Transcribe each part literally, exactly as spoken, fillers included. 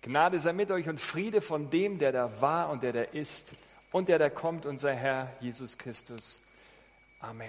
Gnade sei mit euch und Friede von dem, der da war und der da ist und der da kommt, unser Herr Jesus Christus. Amen.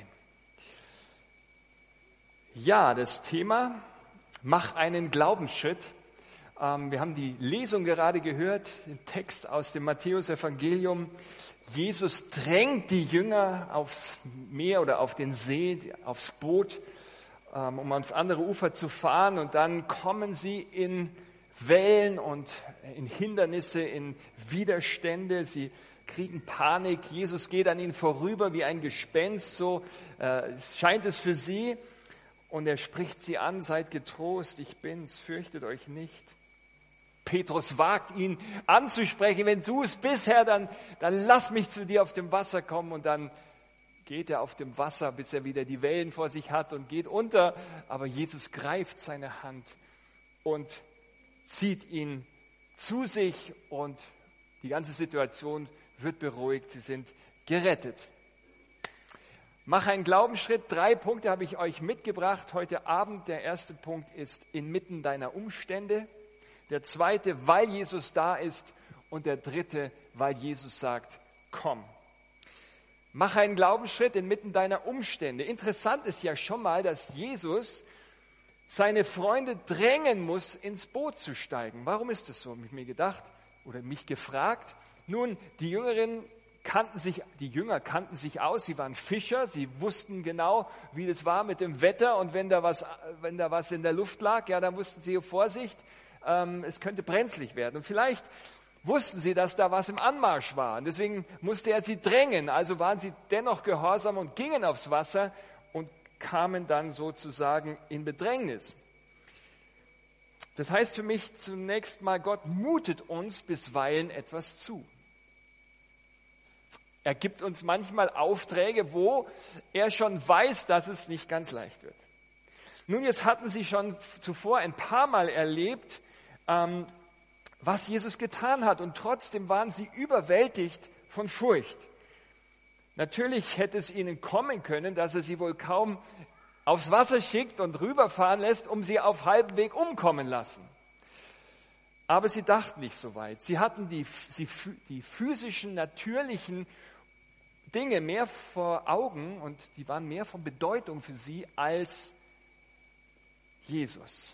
Ja, das Thema, mach einen Glaubensschritt. Ähm, wir haben die Lesung gerade gehört, den Text aus dem Matthäus-Evangelium. Jesus drängt die Jünger aufs Meer oder auf den See, aufs Boot, ähm, um ans andere Ufer zu fahren. Und dann kommen sie in Wellen und in Hindernisse, in Widerstände. Sie kriegen Panik. Jesus geht an ihnen vorüber wie ein Gespenst. So äh, scheint es für sie. Und er spricht sie an, seid getrost, ich bin's, fürchtet euch nicht. Petrus wagt ihn anzusprechen, wenn du es bist, Herr, dann, dann lass mich zu dir auf dem Wasser kommen. Und dann geht er auf dem Wasser, bis er wieder die Wellen vor sich hat und geht unter. Aber Jesus greift seine Hand und zieht ihn zu sich und die ganze Situation wird beruhigt. Sie sind gerettet. Mach einen Glaubensschritt. Drei Punkte habe ich euch mitgebracht heute Abend. Der erste Punkt ist inmitten deiner Umstände. Der zweite, weil Jesus da ist. Und der dritte, weil Jesus sagt, komm. Mach einen Glaubensschritt inmitten deiner Umstände. Interessant ist ja schon mal, dass Jesus seine Freunde drängen muss, ins Boot zu steigen. Warum ist das so? Habe ich mir gedacht oder mich gefragt. Nun, die Jüngerinnen kannten sich, die Jünger kannten sich aus, sie waren Fischer, sie wussten genau, wie das war mit dem Wetter und wenn da was, wenn da was in der Luft lag, ja, dann wussten sie, Vorsicht, ähm, es könnte brenzlig werden. Und vielleicht wussten sie, dass da was im Anmarsch war und deswegen musste er sie drängen. Also waren sie dennoch gehorsam und gingen aufs Wasser und kamen dann sozusagen in Bedrängnis. Das heißt für mich zunächst mal, Gott mutet uns bisweilen etwas zu. Er gibt uns manchmal Aufträge, wo er schon weiß, dass es nicht ganz leicht wird. Nun, jetzt hatten sie schon zuvor ein paar Mal erlebt, ähm, was Jesus getan hat. Und trotzdem waren sie überwältigt von Furcht. Natürlich hätte es ihnen kommen können, dass er sie wohl kaum aufs Wasser schickt und rüberfahren lässt, um sie auf halbem Weg umkommen lassen. Aber sie dachten nicht so weit. Sie hatten die, sie, die physischen, natürlichen Dinge mehr vor Augen und die waren mehr von Bedeutung für sie als Jesus.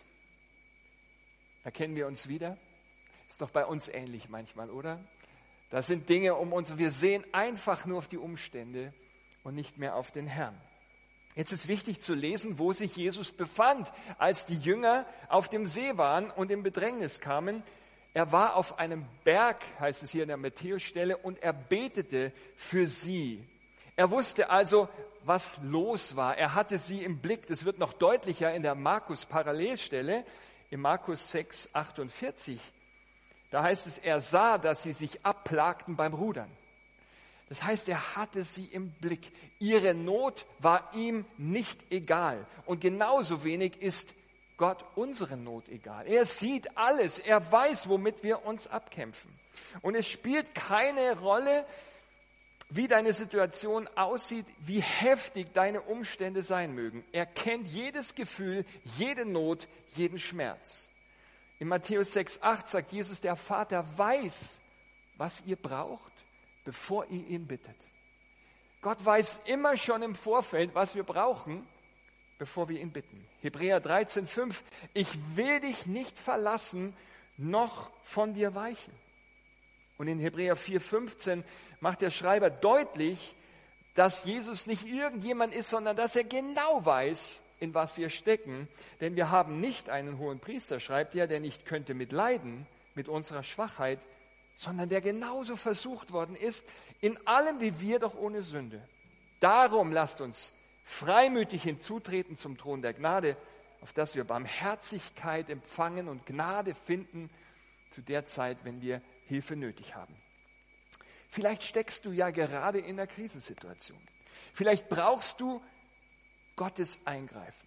Erkennen wir uns wieder? Ist doch bei uns ähnlich manchmal, oder? Das sind Dinge um uns und wir sehen einfach nur auf die Umstände und nicht mehr auf den Herrn. Jetzt ist wichtig zu lesen, wo sich Jesus befand, als die Jünger auf dem See waren und in Bedrängnis kamen. Er war auf einem Berg, heißt es hier in der Matthäusstelle, und er betete für sie. Er wusste also, was los war. Er hatte sie im Blick. Das wird noch deutlicher in der Markus-Parallelstelle, in Markus sechs, achtundvierzig. Da heißt es, er sah, dass sie sich abplagten beim Rudern. Das heißt, er hatte sie im Blick. Ihre Not war ihm nicht egal. Und genauso wenig ist Gott unsere Not egal. Er sieht alles. Er weiß, womit wir uns abkämpfen. Und es spielt keine Rolle, wie deine Situation aussieht, wie heftig deine Umstände sein mögen. Er kennt jedes Gefühl, jede Not, jeden Schmerz. In Matthäus sechs, acht sagt Jesus, der Vater weiß, was ihr braucht, bevor ihr ihn bittet. Gott weiß immer schon im Vorfeld, was wir brauchen, bevor wir ihn bitten. Hebräer dreizehn, fünf, ich will dich nicht verlassen, noch von dir weichen. Und in Hebräer vier, fünfzehn macht der Schreiber deutlich, dass Jesus nicht irgendjemand ist, sondern dass er genau weiß, in was wir stecken. Denn wir haben nicht einen hohen Priester, schreibt er, der nicht könnte mitleiden mit unserer Schwachheit, sondern der genauso versucht worden ist, in allem wie wir, doch ohne Sünde. Darum lasst uns freimütig hinzutreten zum Thron der Gnade, auf dass wir Barmherzigkeit empfangen und Gnade finden zu der Zeit, wenn wir Hilfe nötig haben. Vielleicht steckst du ja gerade in einer Krisensituation. Vielleicht brauchst du Gottes Eingreifen.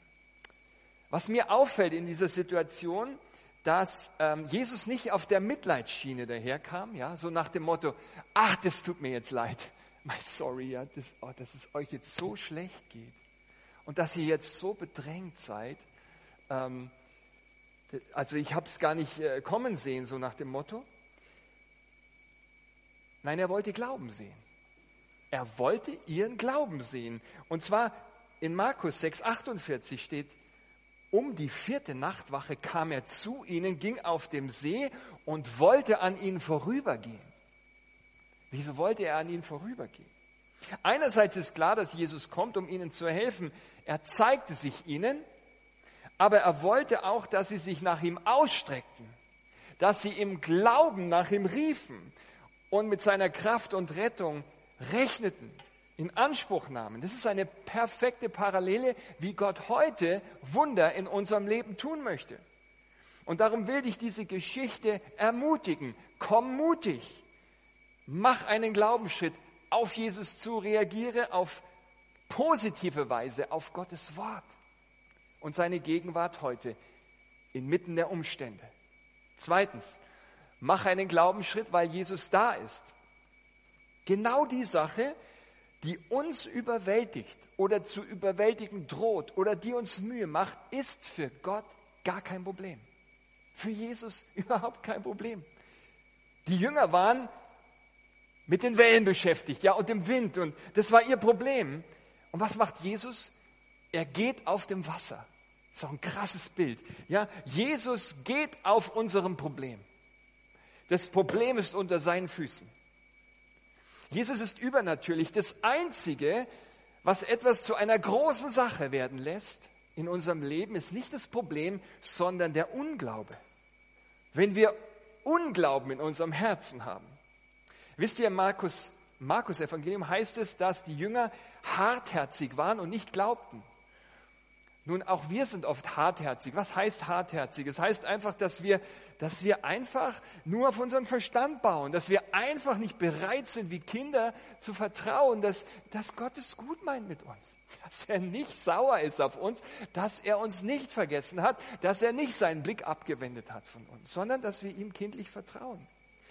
Was mir auffällt in dieser Situation, dass ähm, Jesus nicht auf der Mitleidsschiene daherkam, ja, so nach dem Motto, ach, das tut mir jetzt leid, my sorry, ja, das, oh, dass es euch jetzt so schlecht geht und dass ihr jetzt so bedrängt seid. Ähm, Also ich habe es gar nicht äh, kommen sehen, so nach dem Motto. Nein, er wollte Glauben sehen. Er wollte ihren Glauben sehen. Und zwar in Markus sechs achtundvierzig steht, um die vierte Nachtwache kam er zu ihnen, ging auf dem See und wollte an ihnen vorübergehen. Wieso wollte er an ihnen vorübergehen? Einerseits ist klar, dass Jesus kommt, um ihnen zu helfen. Er zeigte sich ihnen, aber er wollte auch, dass sie sich nach ihm ausstreckten, dass sie im Glauben nach ihm riefen und mit seiner Kraft und Rettung rechneten, in Anspruch nahmen. Das ist eine perfekte Parallele, wie Gott heute Wunder in unserem Leben tun möchte. Und darum will dich diese Geschichte ermutigen. Komm mutig, mach einen Glaubensschritt auf Jesus zu, reagiere auf positive Weise auf Gottes Wort und seine Gegenwart heute inmitten der Umstände. Zweitens, mach einen Glaubensschritt, weil Jesus da ist. Genau die Sache, die uns überwältigt oder zu überwältigen droht oder die uns Mühe macht, ist für Gott gar kein Problem. Für Jesus überhaupt kein Problem. Die Jünger waren mit den Wellen beschäftigt, ja, und dem Wind, und das war ihr Problem. Und was macht Jesus? Er geht auf dem Wasser. Das ist auch ein krasses Bild. Ja, Jesus geht auf unserem Problem. Das Problem ist unter seinen Füßen. Jesus ist übernatürlich. Das Einzige, was etwas zu einer großen Sache werden lässt in unserem Leben, ist nicht das Problem, sondern der Unglaube. Wenn wir Unglauben in unserem Herzen haben. Wisst ihr, im Markus, Markus Evangelium heißt es, dass die Jünger hartherzig waren und nicht glaubten. Nun, auch wir sind oft hartherzig. Was heißt hartherzig? Es heißt einfach, dass wir, dass wir einfach nur auf unseren Verstand bauen, dass wir einfach nicht bereit sind, wie Kinder zu vertrauen, dass, dass Gott es gut meint mit uns, dass er nicht sauer ist auf uns, dass er uns nicht vergessen hat, dass er nicht seinen Blick abgewendet hat von uns, sondern dass wir ihm kindlich vertrauen.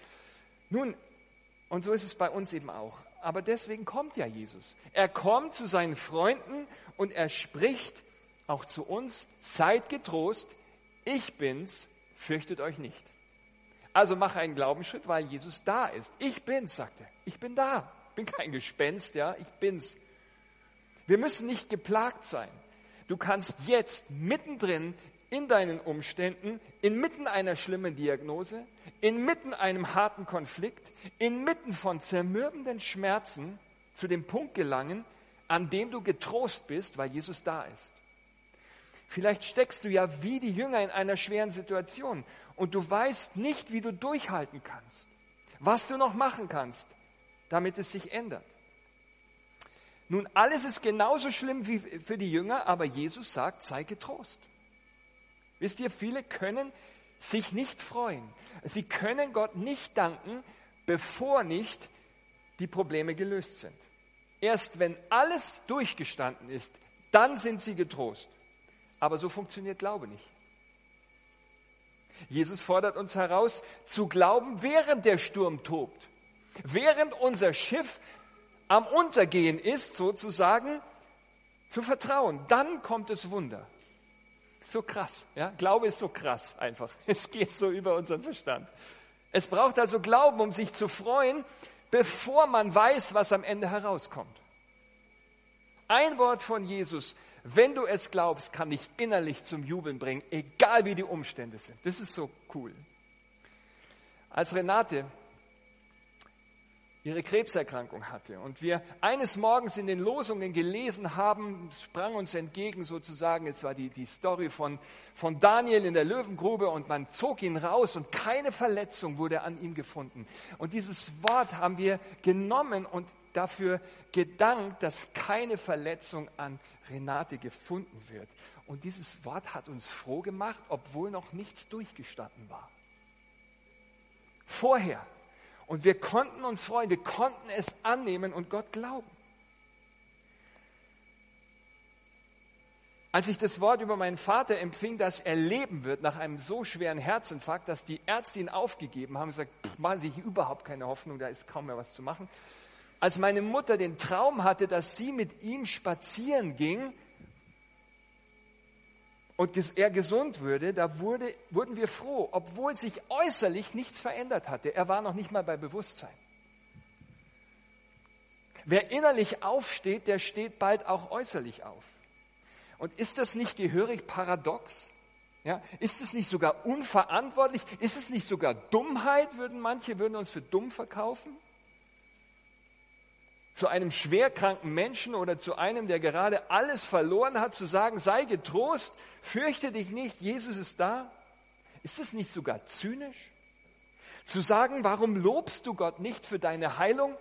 Nun, und so ist es bei uns eben auch. Aber deswegen kommt ja Jesus. Er kommt zu seinen Freunden und er spricht auch zu uns: Seid getrost, ich bin's, fürchtet euch nicht. Also mach einen Glaubensschritt, weil Jesus da ist. Ich bin's, sagt er. Ich bin da. Ich bin kein Gespenst, ja, ich bin's. Wir müssen nicht geplagt sein. Du kannst jetzt mittendrin in deinen Umständen, inmitten einer schlimmen Diagnose, inmitten einem harten Konflikt, inmitten von zermürbenden Schmerzen zu dem Punkt gelangen, an dem du getrost bist, weil Jesus da ist. Vielleicht steckst du ja wie die Jünger in einer schweren Situation und du weißt nicht, wie du durchhalten kannst, was du noch machen kannst, damit es sich ändert. Nun, alles ist genauso schlimm wie für die Jünger, aber Jesus sagt, sei getrost. Wisst ihr, viele können sich nicht freuen. Sie können Gott nicht danken, bevor nicht die Probleme gelöst sind. Erst wenn alles durchgestanden ist, dann sind sie getrost. Aber so funktioniert Glaube nicht. Jesus fordert uns heraus, zu glauben, während der Sturm tobt. Während unser Schiff am Untergehen ist, sozusagen, zu vertrauen. Dann kommt das Wunder. So krass, ja? Glaube ist so krass einfach. Es geht so über unseren Verstand. Es braucht also Glauben, um sich zu freuen, bevor man weiß, was am Ende herauskommt. Ein Wort von Jesus: Wenn du es glaubst, kann dich innerlich zum Jubeln bringen, egal wie die Umstände sind. Das ist so cool. Als Renate ihre Krebserkrankung hatte und wir eines Morgens in den Losungen gelesen haben, sprang uns entgegen sozusagen, es war die, die Story von, von Daniel in der Löwengrube und man zog ihn raus und keine Verletzung wurde an ihm gefunden. Und dieses Wort haben wir genommen und dafür gedankt, dass keine Verletzung an Renate gefunden wird. Und dieses Wort hat uns froh gemacht, obwohl noch nichts durchgestanden war. Vorher. Und wir konnten uns freuen, wir konnten es annehmen und Gott glauben. Als ich das Wort über meinen Vater empfing, dass er leben wird nach einem so schweren Herzinfarkt, dass die Ärzte ihn aufgegeben haben und gesagt, pff, machen Sie überhaupt keine Hoffnung, da ist kaum mehr was zu machen. Als meine Mutter den Traum hatte, dass sie mit ihm spazieren ging und er gesund würde, da wurde, wurden wir froh, obwohl sich äußerlich nichts verändert hatte. Er war noch nicht mal bei Bewusstsein. Wer innerlich aufsteht, der steht bald auch äußerlich auf. Und ist das nicht gehörig paradox? Ja, ist es nicht sogar unverantwortlich? Ist es nicht sogar Dummheit, würden manche würden uns für dumm verkaufen? Zu einem schwerkranken Menschen oder zu einem, der gerade alles verloren hat, zu sagen, sei getrost, fürchte dich nicht, Jesus ist da? Ist es nicht sogar zynisch? Zu sagen, warum lobst du Gott nicht für deine Heilung?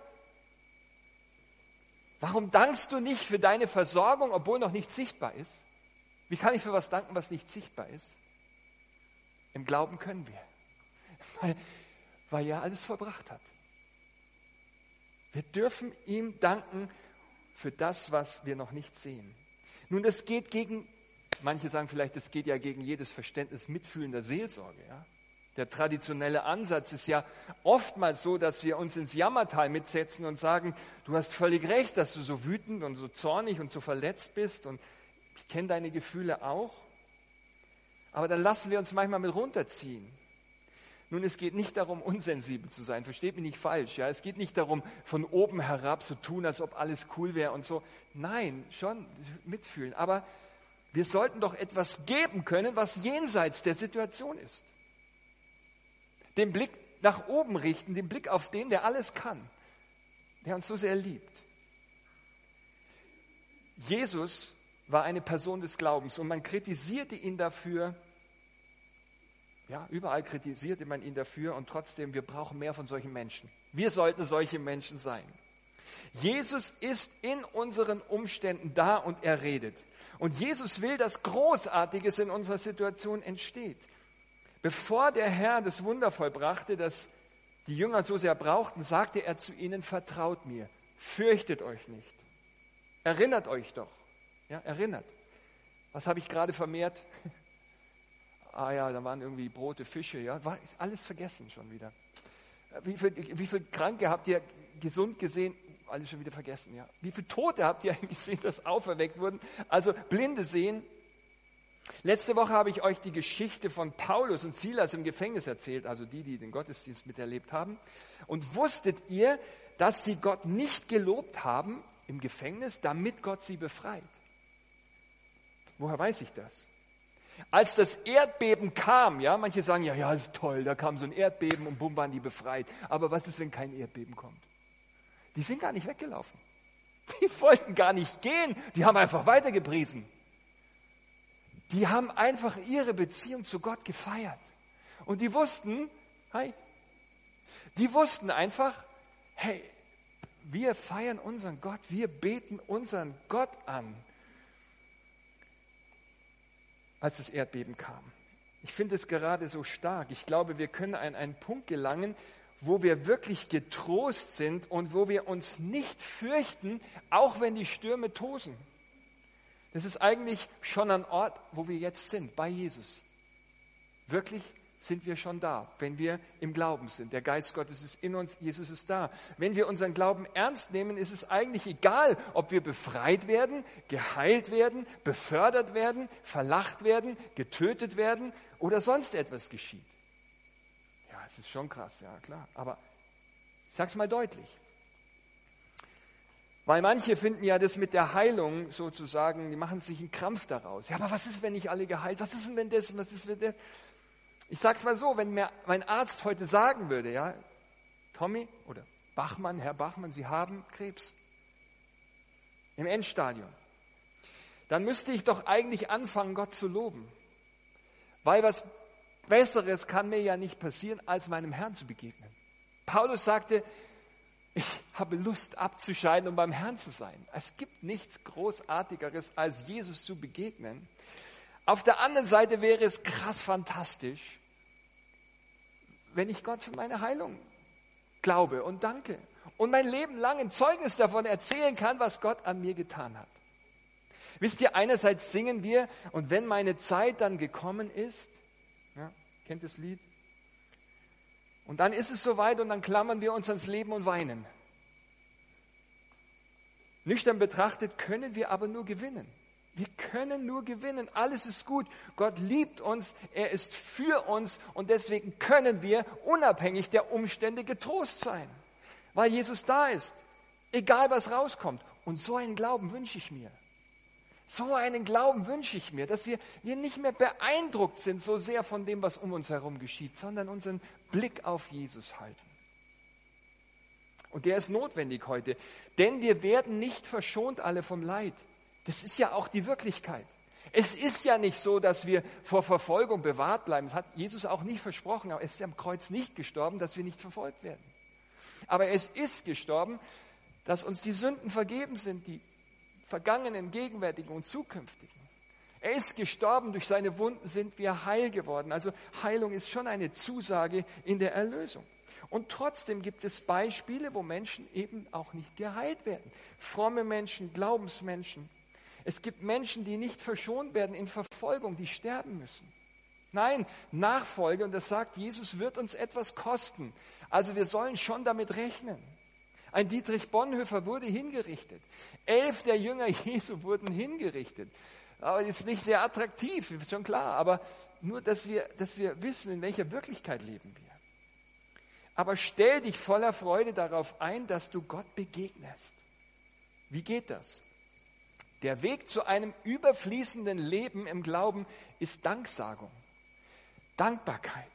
Warum dankst du nicht für deine Versorgung, obwohl noch nicht sichtbar ist? Wie kann ich für was danken, was nicht sichtbar ist? Im Glauben können wir, weil, weil er alles vollbracht hat. Wir dürfen ihm danken für das, was wir noch nicht sehen. Nun, das geht gegen, manche sagen vielleicht, das geht ja gegen jedes Verständnis mitfühlender Seelsorge. Ja? Der traditionelle Ansatz ist ja oftmals so, dass wir uns ins Jammertal mitsetzen und sagen, du hast völlig recht, dass du so wütend und so zornig und so verletzt bist und ich kenne deine Gefühle auch. Aber dann lassen wir uns manchmal mit runterziehen. Nun, es geht nicht darum, unsensibel zu sein, versteht mich nicht falsch. Ja? Es geht nicht darum, von oben herab zu tun, als ob alles cool wäre und so. Nein, schon mitfühlen. Aber wir sollten doch etwas geben können, was jenseits der Situation ist. Den Blick nach oben richten, den Blick auf den, der alles kann, der uns so sehr liebt. Jesus war eine Person des Glaubens und man kritisierte ihn dafür. Ja, überall kritisierte man ihn dafür und trotzdem, wir brauchen mehr von solchen Menschen. Wir sollten solche Menschen sein. Jesus ist in unseren Umständen da und er redet. Und Jesus will, dass Großartiges in unserer Situation entsteht. Bevor der Herr das Wunder vollbrachte, das die Jünger so sehr brauchten, sagte er zu ihnen, vertraut mir, fürchtet euch nicht. Erinnert euch doch. Ja, erinnert. Was habe ich gerade vermehrt? Ah ja, da waren irgendwie Brote, Fische, ja, war alles vergessen schon wieder. Wie viele wie viel Kranke habt ihr gesund gesehen? Alles schon wieder vergessen, ja. Wie viele Tote habt ihr gesehen, dass auferweckt wurden? Also Blinde sehen. Letzte Woche habe ich euch die Geschichte von Paulus und Silas im Gefängnis erzählt, also die, die den Gottesdienst miterlebt haben. Und wusstet ihr, dass sie Gott nicht gelobt haben im Gefängnis, damit Gott sie befreit? Woher weiß ich das? Als das Erdbeben kam, ja, manche sagen, ja, ja, ist toll, da kam so ein Erdbeben und bumm, waren die befreit. Aber was ist, wenn kein Erdbeben kommt? Die sind gar nicht weggelaufen. Die wollten gar nicht gehen, die haben einfach weitergepriesen. Die haben einfach ihre Beziehung zu Gott gefeiert. Und die wussten, hi, die wussten einfach, hey, wir feiern unseren Gott, wir beten unseren Gott an. Als das Erdbeben kam. Ich finde es gerade so stark. Ich glaube, wir können an einen Punkt gelangen, wo wir wirklich getrost sind und wo wir uns nicht fürchten, auch wenn die Stürme tosen. Das ist eigentlich schon ein Ort, wo wir jetzt sind, bei Jesus. Wirklich sind wir schon da, wenn wir im Glauben sind. Der Geist Gottes ist in uns, Jesus ist da. Wenn wir unseren Glauben ernst nehmen, ist es eigentlich egal, ob wir befreit werden, geheilt werden, befördert werden, verlacht werden, getötet werden oder sonst etwas geschieht. Ja, es ist schon krass, ja klar. Aber ich sag's mal deutlich. Weil manche finden ja das mit der Heilung sozusagen, die machen sich einen Krampf daraus. Ja, aber was ist, wenn nicht alle geheilt? Was ist denn, wenn das, was ist, wenn das? Ich sag's mal so, wenn mir mein Arzt heute sagen würde, ja, Tommy oder Bachmann, Herr Bachmann, Sie haben Krebs im Endstadium, dann müsste ich doch eigentlich anfangen, Gott zu loben. Weil was Besseres kann mir ja nicht passieren, als meinem Herrn zu begegnen. Paulus sagte, ich habe Lust abzuscheiden, um beim Herrn zu sein. Es gibt nichts Großartigeres, als Jesus zu begegnen. Auf der anderen Seite wäre es krass fantastisch, wenn ich Gott für meine Heilung glaube und danke und mein Leben lang ein Zeugnis davon erzählen kann, was Gott an mir getan hat. Wisst ihr, einerseits singen wir, und wenn meine Zeit dann gekommen ist, ja, kennt das Lied? Und dann ist es soweit und dann klammern wir uns ans Leben und weinen. Nüchtern betrachtet können wir aber nur gewinnen. Wir können nur gewinnen. Alles ist gut. Gott liebt uns. Er ist für uns. Und deswegen können wir unabhängig der Umstände getrost sein. Weil Jesus da ist. Egal was rauskommt. Und so einen Glauben wünsche ich mir. So einen Glauben wünsche ich mir, dass wir, wir nicht mehr beeindruckt sind so sehr von dem, was um uns herum geschieht, sondern unseren Blick auf Jesus halten. Und der ist notwendig heute, denn wir werden nicht verschont alle vom Leid. Das ist ja auch die Wirklichkeit. Es ist ja nicht so, dass wir vor Verfolgung bewahrt bleiben. Das hat Jesus auch nicht versprochen, aber er ist am Kreuz nicht gestorben, dass wir nicht verfolgt werden. Aber es ist gestorben, dass uns die Sünden vergeben sind, die vergangenen, gegenwärtigen und zukünftigen. Er ist gestorben, durch seine Wunden sind wir heil geworden. Also Heilung ist schon eine Zusage in der Erlösung. Und trotzdem gibt es Beispiele, wo Menschen eben auch nicht geheilt werden. Fromme Menschen, Glaubensmenschen. Es gibt Menschen, die nicht verschont werden in Verfolgung, die sterben müssen. Nein, Nachfolge, und das sagt Jesus, wird uns etwas kosten. Also wir sollen schon damit rechnen. Ein Dietrich Bonhoeffer wurde hingerichtet. Elf der Jünger Jesu wurden hingerichtet. Aber das ist nicht sehr attraktiv, ist schon klar. Aber nur, dass wir, dass wir wissen, in welcher Wirklichkeit leben wir. Aber stell dich voller Freude darauf ein, dass du Gott begegnest. Wie geht das? Der Weg zu einem überfließenden Leben im Glauben ist Danksagung, Dankbarkeit.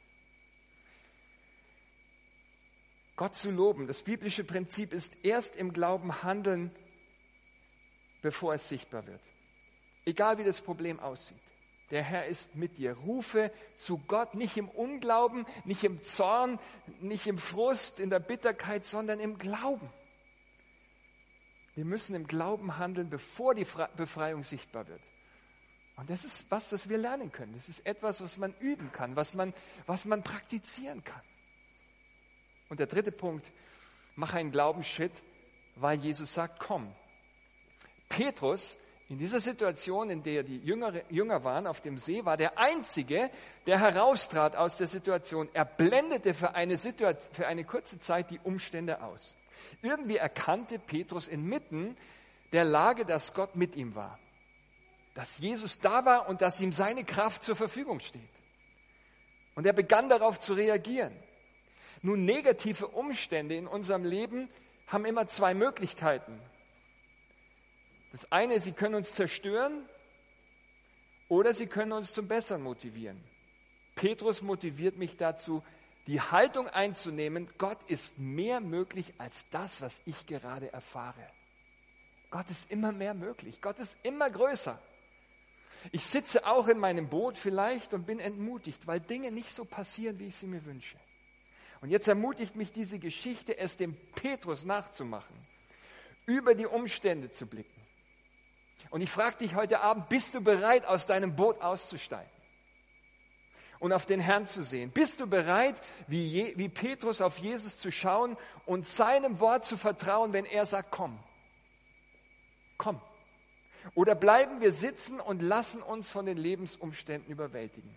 Gott zu loben. Das biblische Prinzip ist erst im Glauben handeln, bevor es sichtbar wird. Egal wie das Problem aussieht. Der Herr ist mit dir. Rufe zu Gott, nicht im Unglauben, nicht im Zorn, nicht im Frust, in der Bitterkeit, sondern im Glauben. Wir müssen im Glauben handeln, bevor die Befreiung sichtbar wird. Und das ist was, das wir lernen können. Das ist etwas, was man üben kann, was man, was man praktizieren kann. Und der dritte Punkt, mach einen Glaubensschritt, weil Jesus sagt, komm. Petrus, in dieser Situation, in der die Jünger, Jünger waren auf dem See, war der Einzige, der heraustrat aus der Situation. Er blendete für eine, Situation, für eine kurze Zeit die Umstände aus. Irgendwie erkannte Petrus inmitten der Lage, dass Gott mit ihm war. Dass Jesus da war und dass ihm seine Kraft zur Verfügung steht. Und er begann darauf zu reagieren. Nun, negative Umstände in unserem Leben haben immer zwei Möglichkeiten. Das eine, sie können uns zerstören oder sie können uns zum Besseren motivieren. Petrus motiviert mich dazu, die Haltung einzunehmen, Gott ist mehr möglich als das, was ich gerade erfahre. Gott ist immer mehr möglich. Gott ist immer größer. Ich sitze auch in meinem Boot vielleicht und bin entmutigt, weil Dinge nicht so passieren, wie ich sie mir wünsche. Und jetzt ermutigt mich diese Geschichte, es dem Petrus nachzumachen, über die Umstände zu blicken. Und ich frage dich heute Abend, bist du bereit, aus deinem Boot auszusteigen und auf den Herrn zu sehen? Bist du bereit, wie, Je, wie Petrus auf Jesus zu schauen und seinem Wort zu vertrauen, wenn er sagt, komm, komm? Oder bleiben wir sitzen und lassen uns von den Lebensumständen überwältigen?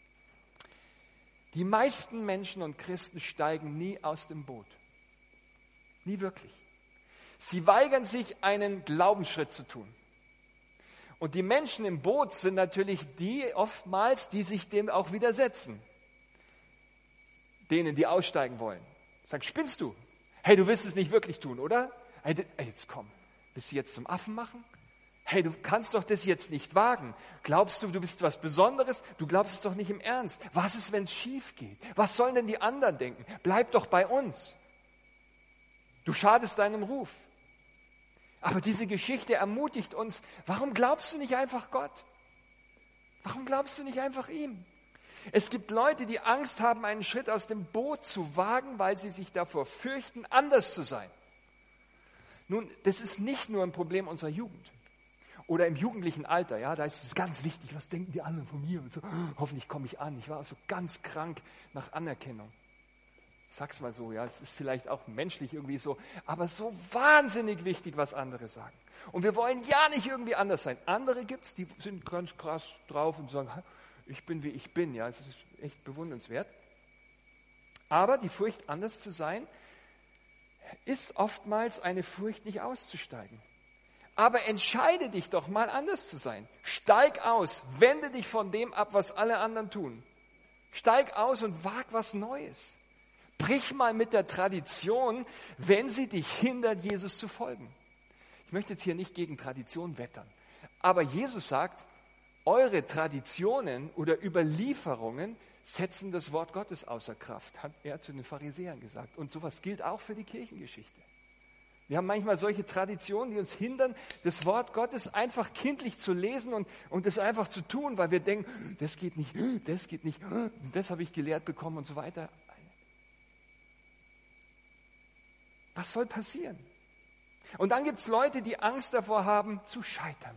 Die meisten Menschen und Christen steigen nie aus dem Boot. Nie wirklich. Sie weigern sich, einen Glaubensschritt zu tun. Und die Menschen im Boot sind natürlich die oftmals, die sich dem auch widersetzen. Denen, die aussteigen wollen. Sagen, spinnst du? Hey, du willst es nicht wirklich tun, oder? Hey, jetzt komm, willst du jetzt zum Affen machen? Hey, du kannst doch das jetzt nicht wagen. Glaubst du, du bist was Besonderes? Du glaubst es doch nicht im Ernst. Was ist, wenn es schief geht? Was sollen denn die anderen denken? Bleib doch bei uns. Du schadest deinem Ruf. Aber diese Geschichte ermutigt uns, warum glaubst du nicht einfach Gott? Warum glaubst du nicht einfach ihm? Es gibt Leute, die Angst haben, einen Schritt aus dem Boot zu wagen, weil sie sich davor fürchten, anders zu sein. Nun, das ist nicht nur ein Problem unserer Jugend. Oder im jugendlichen Alter, ja, da ist es ganz wichtig, was denken die anderen von mir? Und so, hoffentlich komme ich an. Ich war so ganz krank nach Anerkennung. Ich sag's mal so, ja, es ist vielleicht auch menschlich irgendwie so, aber so wahnsinnig wichtig, was andere sagen. Und wir wollen ja nicht irgendwie anders sein. Andere gibt's, die sind ganz krass drauf und sagen, ich bin wie ich bin, ja, es ist echt bewundernswert. Aber die Furcht, anders zu sein, ist oftmals eine Furcht, nicht auszusteigen. Aber entscheide dich doch mal anders zu sein. Steig aus, wende dich von dem ab, was alle anderen tun. Steig aus und wag was Neues. Brich mal mit der Tradition, wenn sie dich hindert, Jesus zu folgen. Ich möchte jetzt hier nicht gegen Tradition wettern, aber Jesus sagt, eure Traditionen oder Überlieferungen setzen das Wort Gottes außer Kraft, hat er zu den Pharisäern gesagt. Und sowas gilt auch für die Kirchengeschichte. Wir haben manchmal solche Traditionen, die uns hindern, das Wort Gottes einfach kindlich zu lesen und, und das einfach zu tun, weil wir denken, das geht nicht, das geht nicht, das habe ich gelehrt bekommen und so weiter. Was soll passieren? Und dann gibt es Leute, die Angst davor haben, zu scheitern.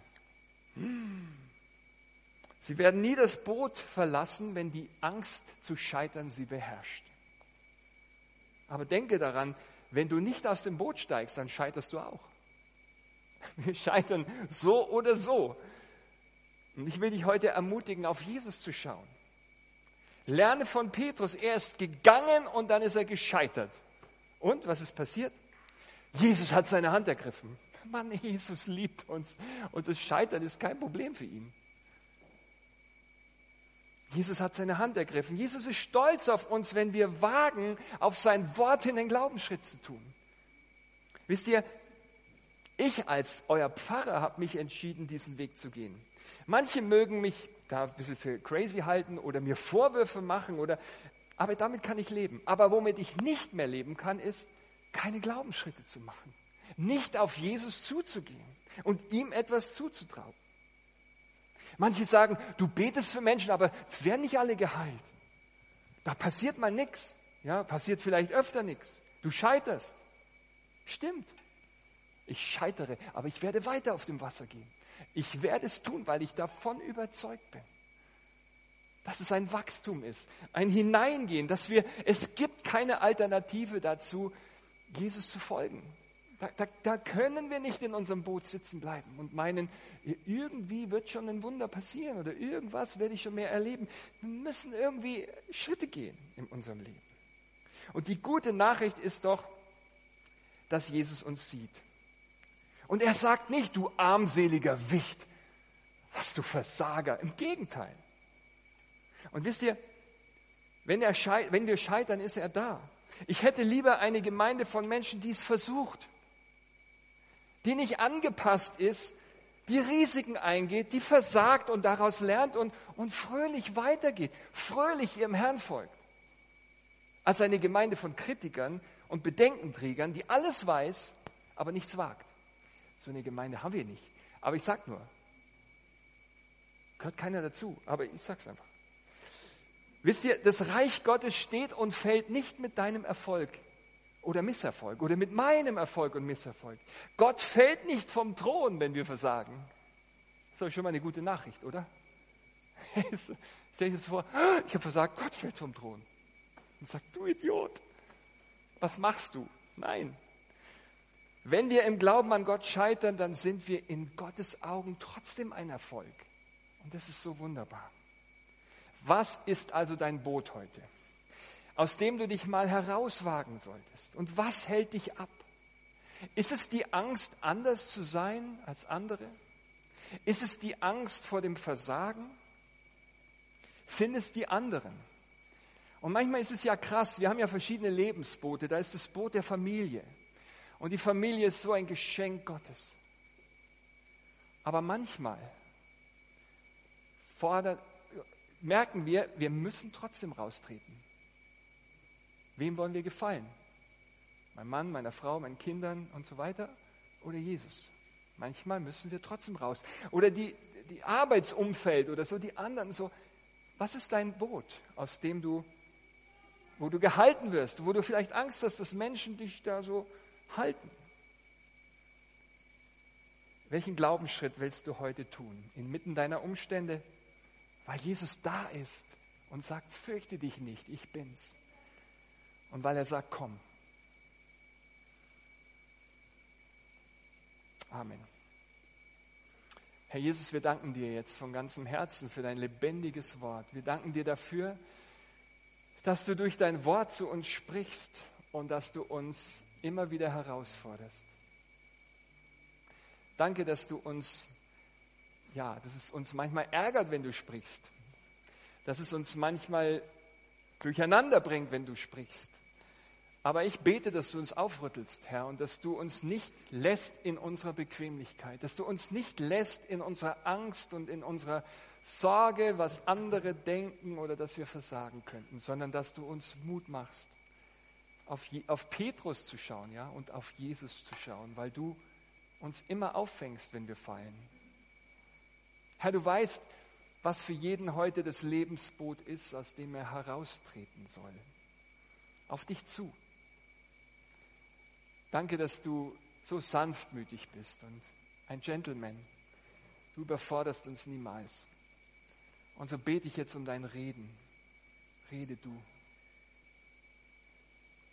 Sie werden nie das Boot verlassen, wenn die Angst zu scheitern sie beherrscht. Aber denke daran, wenn du nicht aus dem Boot steigst, dann scheiterst du auch. Wir scheitern so oder so. Und ich will dich heute ermutigen, auf Jesus zu schauen. Lerne von Petrus, er ist gegangen und dann ist er gescheitert. Und was ist passiert? Jesus hat seine Hand ergriffen. Mann, Jesus liebt uns und das Scheitern ist kein Problem für ihn. Jesus hat seine Hand ergriffen. Jesus ist stolz auf uns, wenn wir wagen, auf sein Wort hin den Glaubensschritt zu tun. Wisst ihr, ich als euer Pfarrer habe mich entschieden, diesen Weg zu gehen. Manche mögen mich da ein bisschen für crazy halten oder mir Vorwürfe machen, oder, aber damit kann ich leben. Aber womit ich nicht mehr leben kann, ist, keine Glaubensschritte zu machen. Nicht auf Jesus zuzugehen und ihm etwas zuzutrauen. Manche sagen, du betest für Menschen, aber es werden nicht alle geheilt. Da passiert mal nichts. Ja, passiert vielleicht öfter nichts. Du scheiterst. Stimmt. Ich scheitere, aber ich werde weiter auf dem Wasser gehen. Ich werde es tun, weil ich davon überzeugt bin. Dass es ein Wachstum ist, ein Hineingehen, dass wir, es gibt keine Alternative dazu, Jesus zu folgen. Da, da, da können wir nicht in unserem Boot sitzen bleiben und meinen, irgendwie wird schon ein Wunder passieren oder irgendwas werde ich schon mehr erleben. Wir müssen irgendwie Schritte gehen in unserem Leben. Und die gute Nachricht ist doch, dass Jesus uns sieht. Und er sagt nicht, du armseliger Wicht, was du Versager. Im Gegenteil. Und wisst ihr, wenn, er schei- wenn wir scheitern, ist er da. Ich hätte lieber eine Gemeinde von Menschen, die es versucht, die nicht angepasst ist, die Risiken eingeht, die versagt und daraus lernt und, und fröhlich weitergeht, fröhlich ihrem Herrn folgt, als eine Gemeinde von Kritikern und Bedenkenträgern, die alles weiß, aber nichts wagt. So eine Gemeinde haben wir nicht. Aber ich sag nur, gehört keiner dazu, aber ich sag's einfach. Wisst ihr, das Reich Gottes steht und fällt nicht mit deinem Erfolg oder Misserfolg oder mit meinem Erfolg und Misserfolg. Gott fällt nicht vom Thron, wenn wir versagen. Das ist doch schon mal eine gute Nachricht, oder? Stell dir das vor, ich habe versagt, Gott fällt vom Thron. Und sagt, du Idiot, was machst du? Nein. Wenn wir im Glauben an Gott scheitern, dann sind wir in Gottes Augen trotzdem ein Erfolg. Und das ist so wunderbar. Was ist also dein Boot heute, aus dem du dich mal herauswagen solltest? Und was hält dich ab? Ist es die Angst, anders zu sein als andere? Ist es die Angst vor dem Versagen? Sind es die anderen? Und manchmal ist es ja krass, wir haben ja verschiedene Lebensboote. Da ist das Boot der Familie. Und die Familie ist so ein Geschenk Gottes. Aber manchmal fordert merken wir, wir müssen trotzdem raustreten. Wem wollen wir gefallen? Meinem Mann, meiner Frau, meinen Kindern und so weiter? Oder Jesus? Manchmal müssen wir trotzdem raus. Oder die, die Arbeitsumfeld oder so, die anderen so. Was ist dein Boot, aus dem du, wo du gehalten wirst, wo du vielleicht Angst hast, dass Menschen dich da so halten? Welchen Glaubensschritt willst du heute tun? Inmitten deiner Umstände? Weil Jesus da ist und sagt, fürchte dich nicht, ich bin's. Und weil er sagt, komm. Amen. Herr Jesus, wir danken dir jetzt von ganzem Herzen für dein lebendiges Wort. Wir danken dir dafür, dass du durch dein Wort zu uns sprichst und dass du uns immer wieder herausforderst. Danke, dass du uns, ja, dass es uns manchmal ärgert, wenn du sprichst. Dass es uns manchmal durcheinander bringt, wenn du sprichst. Aber ich bete, dass du uns aufrüttelst, Herr, und dass du uns nicht lässt in unserer Bequemlichkeit, dass du uns nicht lässt in unserer Angst und in unserer Sorge, was andere denken oder dass wir versagen könnten, sondern dass du uns Mut machst, auf, Je- auf Petrus zu schauen, ja, und auf Jesus zu schauen, weil du uns immer auffängst, wenn wir fallen. Herr, du weißt, was für jeden heute das Lebensboot ist, aus dem er heraustreten soll. Auf dich zu. Danke, dass du so sanftmütig bist und ein Gentleman. Du überforderst uns niemals. Und so bete ich jetzt um dein Reden. Rede du.